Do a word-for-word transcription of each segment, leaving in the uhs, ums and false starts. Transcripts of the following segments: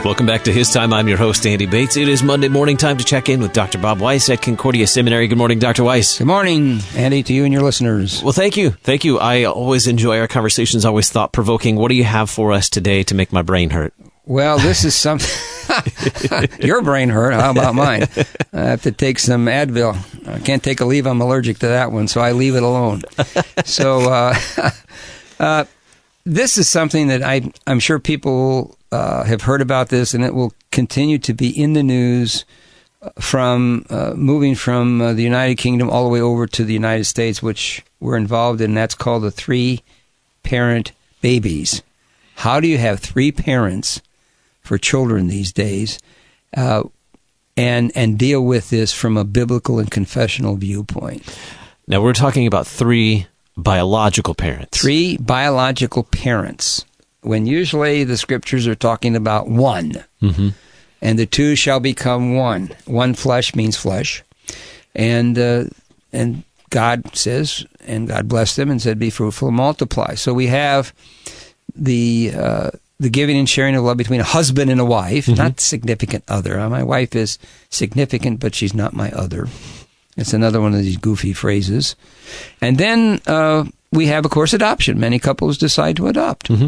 Welcome back to His Time. I'm your host, Andy Bates. It is Monday morning time to check in with Doctor Bob Weiss at Concordia Seminary. Good morning, Doctor Weiss. Good morning, Andy, to you and your listeners. Well, thank you. Thank you. I always enjoy our conversations, always thought-provoking. What do you have for us today to make my brain hurt? Well, this is something... Your brain hurt. How about mine? I have to take some Advil. I can't take a leave. I'm allergic to that one, so I leave it alone. So uh, uh, this is something that I, I'm sure people uh, have heard about this, and it will continue to be in the news from uh, moving from uh, the United Kingdom all the way over to the United States, which we're involved in. That's called the three-parent babies. How do you have three parents for children these days, uh, and and deal with this from a biblical and confessional viewpoint? Now, we're talking about three biological parents. Three biological parents, when usually the scriptures are talking about one. Mm-hmm. And the two shall become one. One flesh means flesh. And uh, and God says, and God blessed them and said, be fruitful and multiply. So we have the... Uh, the giving and sharing of love between a husband and a wife, mm-hmm. not significant other. My wife is significant, but she's not my other. It's another one of these goofy phrases. And then uh, we have, of course, adoption. Many couples decide to adopt. Mm-hmm.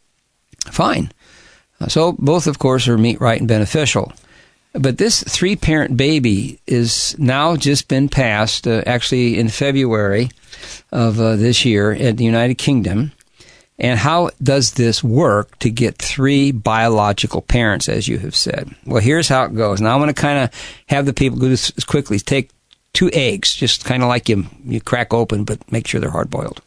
Fine. Uh, so both, of course, are meet, right, and beneficial. But this three-parent baby is now just been passed, uh, actually in February of uh, this year at the United Kingdom. And how does this work to get three biological parents, as you have said? Well, here's how it goes. Now, I want to kind of have the people do this quickly. Take two eggs, just kind of like you you crack open, but make sure they're hard-boiled.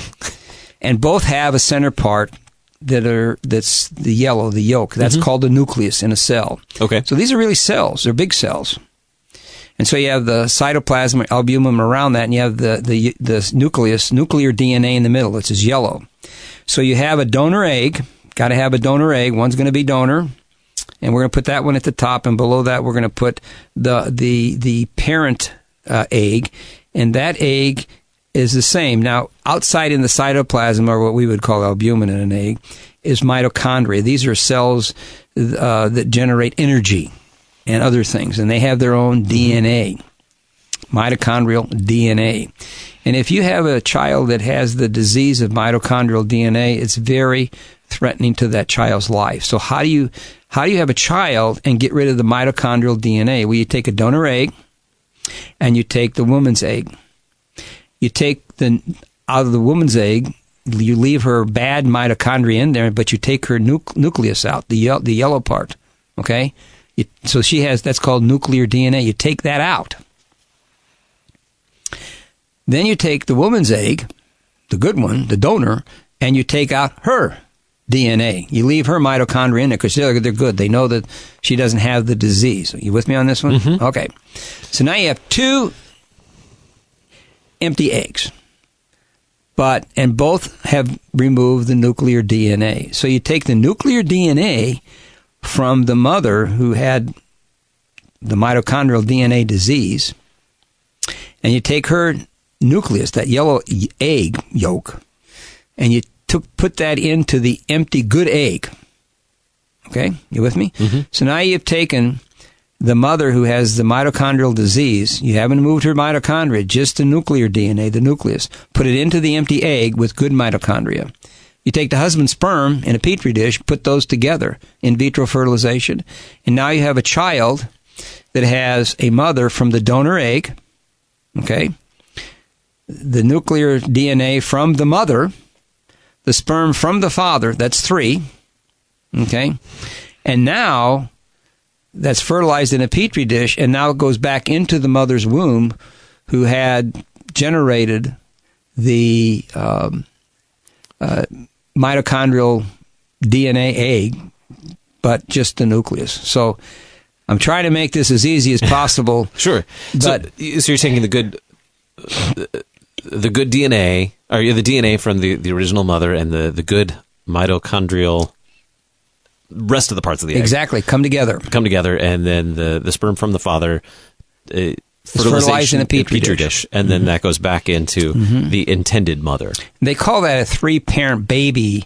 And both have a center part that are that's the yellow, the yolk. That's mm-hmm. called the nucleus in a cell. Okay. So these are really cells. They're big cells. And so you have the cytoplasm, or albumin around that, and you have the, the, the nucleus, nuclear D N A in the middle, which is yellow. So you have a donor egg. Got to have a donor egg. One's going to be donor, and we're going to put that one at the top, and below that we're going to put the the the parent uh, egg, and that egg is the same. Now, outside in the cytoplasm, or what we would call albumin in an egg, is mitochondria. These are cells uh, that generate energy and other things, and they have their own D N A, mitochondrial D N A. And if you have a child that has the disease of mitochondrial D N A, it's very threatening to that child's life. So how do you how do you have a child and get rid of the mitochondrial D N A? Well, you take a donor egg, and you take the woman's egg. You take the out of the woman's egg, you leave her bad mitochondria in there, but you take her nu- nucleus out, the ye- the yellow part. Okay, you, so she has that's called nuclear D N A. You take that out. Then you take the woman's egg, the good one, the donor, and you take out her D N A. You leave her mitochondria in there because they're, they're good. They know that she doesn't have the disease. Are you with me on this one? Mm-hmm. Okay. So now you have two empty eggs, but and both have removed the nuclear D N A. So you take the nuclear D N A from the mother who had the mitochondrial D N A disease, and you take her nucleus, that yellow egg yolk, and you took put that into the empty good egg. Okay, you with me? Mm-hmm. So now you've taken the mother who has the mitochondrial disease. You haven't moved her mitochondria, just the nuclear D N A, the nucleus. Put it into the empty egg with good mitochondria. You take the husband's sperm in a petri dish, put those together, in vitro fertilization, and now you have a child that has a mother from the donor egg. Okay. The nuclear D N A from the mother, the sperm from the father, that's three, okay? And now that's fertilized in a petri dish, and now it goes back into the mother's womb who had generated the um, uh, mitochondrial D N A egg, but just the nucleus. So I'm trying to make this as easy as possible. Sure. But, so, so you're taking the good... Uh, the good D N A, or the D N A from the, the original mother, and the, the good mitochondrial rest of the parts of the egg. Exactly, come together. Come together, and then the, the sperm from the father, uh, fertilized in a petri, petri dish. dish, and then mm-hmm. that goes back into mm-hmm. the intended mother. They call that a three-parent baby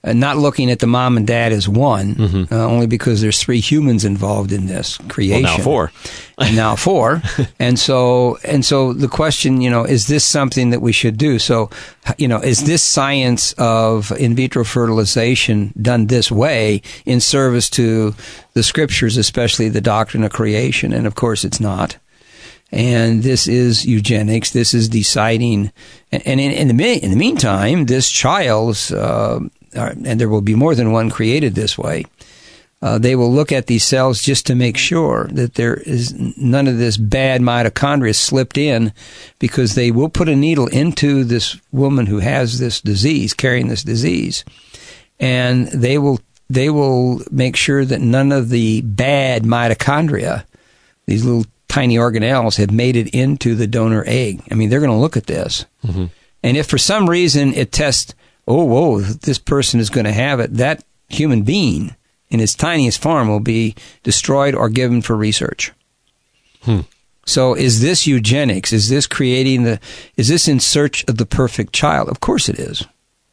uh, not looking at the mom and dad as one, Mm-hmm. uh, only because there's three humans involved in this creation. Well, now four. and now four. And so, and so the question, you know, is this something that we should do? So, you know, is this science of in vitro fertilization done this way in service to the scriptures, especially the doctrine of creation? And of course it's not. And this is eugenics. This is deciding. And in, in the me- in the meantime, this child's, uh, and there will be more than one created this way. Uh, they will look at these cells just to make sure that there is none of this bad mitochondria slipped in, because they will put a needle into this woman who has this disease, carrying this disease, and they will they will make sure that none of the bad mitochondria, these little tiny organelles, have made it into the donor egg. I mean, they're going to look at this. Mm-hmm. And if for some reason it tests, oh, whoa, this person is going to have it, that human being in its tiniest form will be destroyed or given for research. Hmm. So is this eugenics? Is this creating the, is this in search of the perfect child? Of course it is.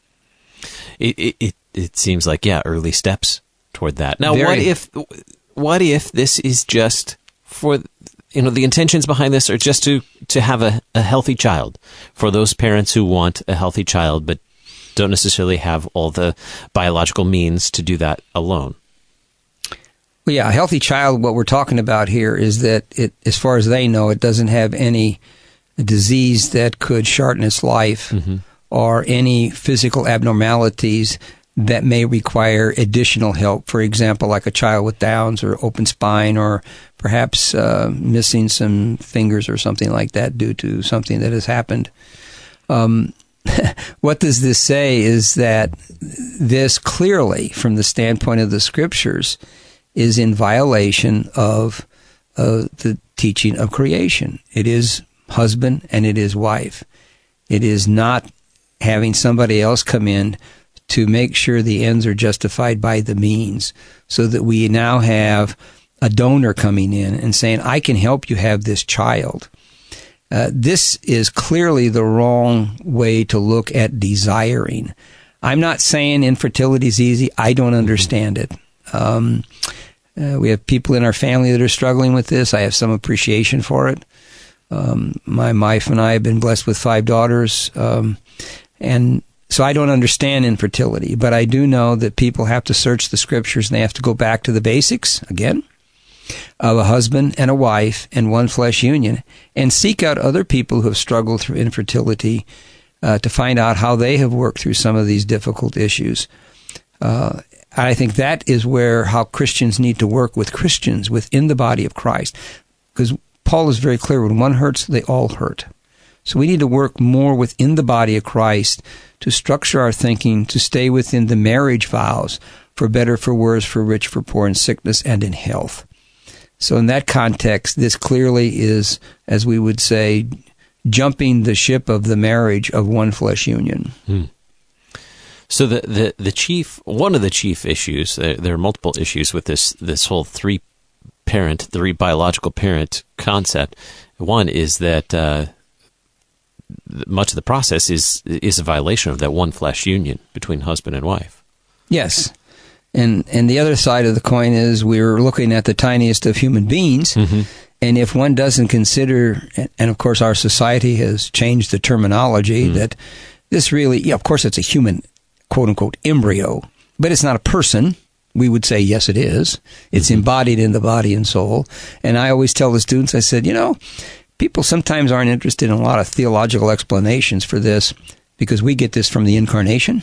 It, it, it, it seems like, yeah, early steps toward that. Now, Very. what if, what if this is just for, you know, the intentions behind this are just to, to have a, a healthy child for those parents who want a healthy child, but don't necessarily have all the biological means to do that alone? Well, yeah, a healthy child, what we're talking about here is that it, as far as they know, it doesn't have any disease that could shorten its life, mm-hmm. or any physical abnormalities that may require additional help. For example, like a child with Downs or open spine, or perhaps uh, missing some fingers or something like that due to something that has happened. Um, what does this say is that this clearly, from the standpoint of the scriptures, is in violation of uh, the teaching of creation. It is husband and it is wife. It is not having somebody else come in to make sure the ends are justified by the means, so that we now have a donor coming in and saying, I can help you have this child. Uh, this is clearly the wrong way to look at desiring. I'm not saying infertility is easy. I don't understand it. Um, uh, we have people in our family that are struggling with this. I have some appreciation for it. Um, my wife and I have been blessed with five daughters, um, and so I don't understand infertility, but I do know that people have to search the scriptures, and they have to go back to the basics, again, of a husband and a wife and one flesh union, and seek out other people who have struggled through infertility uh, to find out how they have worked through some of these difficult issues. Uh, I think that is where how Christians need to work with Christians within the body of Christ, because Paul is very clear, when one hurts, they all hurt. So we need to work more within the body of Christ to structure our thinking, to stay within the marriage vows, for better, for worse, for rich, for poor, in sickness and in health. So in that context, this clearly is, as we would say, jumping the ship of the marriage of one flesh union. Hmm. So the, the, the chief, one of the chief issues, there, there are multiple issues with this, this whole three parent, three biological parent concept. One is that uh, much of the process is is a violation of that one flesh union between husband and wife. Yes. And and the other side of the coin is we're looking at the tiniest of human beings. Mm-hmm. And if one doesn't consider, and of course our society has changed the terminology, mm-hmm. that this really, yeah, of course it's a human, quote unquote, embryo, but it's not a person. We would say, yes, it is. It's mm-hmm. embodied in the body and soul. And I always tell the students, I said, you know, people sometimes aren't interested in a lot of theological explanations for this, because we get this from the incarnation.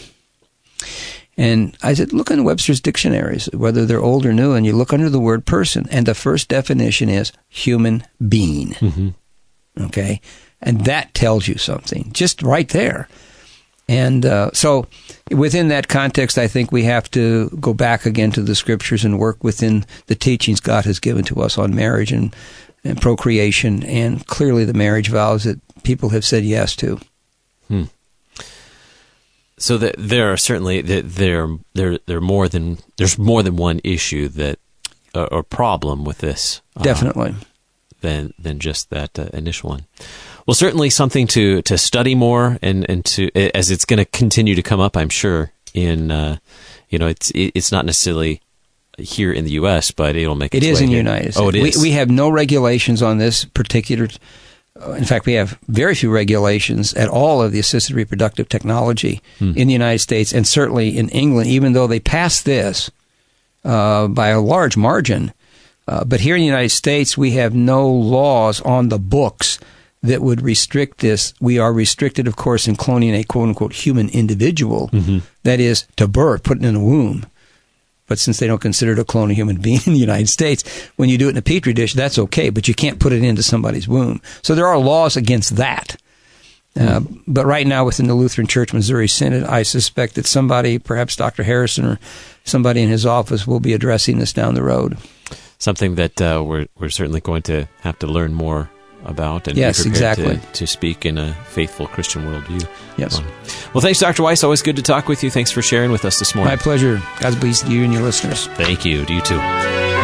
And I said, look in Webster's dictionaries, whether they're old or new, and you look under the word person, and the first definition is human being. Mm-hmm. Okay? And that tells you something, just right there. And uh, so within that context, I think we have to go back again to the scriptures and work within the teachings God has given to us on marriage and, and procreation, and clearly the marriage vows that people have said yes to. Hmm. So that there are certainly there there there are more than there's more than one issue that uh, or problem with this. Uh, Definitely. Than than just that uh, initial one. Well, certainly something to, to study more, and, and to as it's going to continue to come up, I'm sure, in, uh, you know, it's it, it's not necessarily here in the U S, but it'll make its It is way in the here. United States. Oh, it is. We, we have no regulations on this particular. Uh, in fact, we have very few regulations at all of the assisted reproductive technology Hmm. in the United States, and certainly in England, even though they passed this uh, by a large margin. Uh, but here in the United States, we have no laws on the books that would restrict this. We are restricted, of course, in cloning a quote-unquote human individual, Mm-hmm. that is, to birth, put it in a womb. But since they don't consider it a clone a human being in the United States, when you do it in a petri dish, that's okay, but you can't put it into somebody's womb. So there are laws against that. Uh, but right now, within the Lutheran Church Missouri Synod, I suspect that somebody, perhaps Doctor Harrison or somebody in his office, will be addressing this down the road. Something that uh, we're we're certainly going to have to learn more about and Yes, be prepared exactly. to, to speak in a faithful Christian worldview. Yes. Um, well, thanks, Doctor Weiss. Always good to talk with you. Thanks for sharing with us this morning. My pleasure. God's blessed you and your listeners. Thank you. To you too.